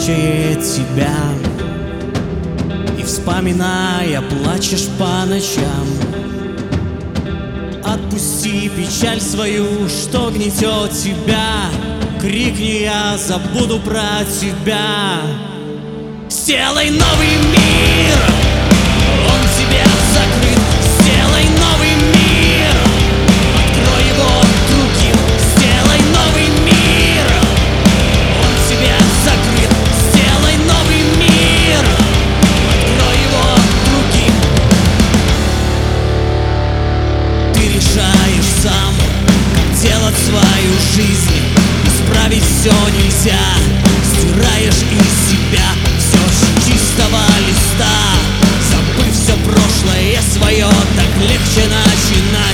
мучает тебя, и, вспоминая, плачешь по ночам. Отпусти печаль свою, что гнетет тебя. Крикни: я забуду про тебя. Сделай новый мир, он тебе закрыт. Сделай новый мир, открой его другим. Сделай новый мир, он тебе закрыт. Сделай новый мир, открой его другим. Ты решаешь сам, как делать свою жизнь. Исправить все нельзя, стираешь из себя все с чистого листа. Забыв все прошлое свое, так легче начинать.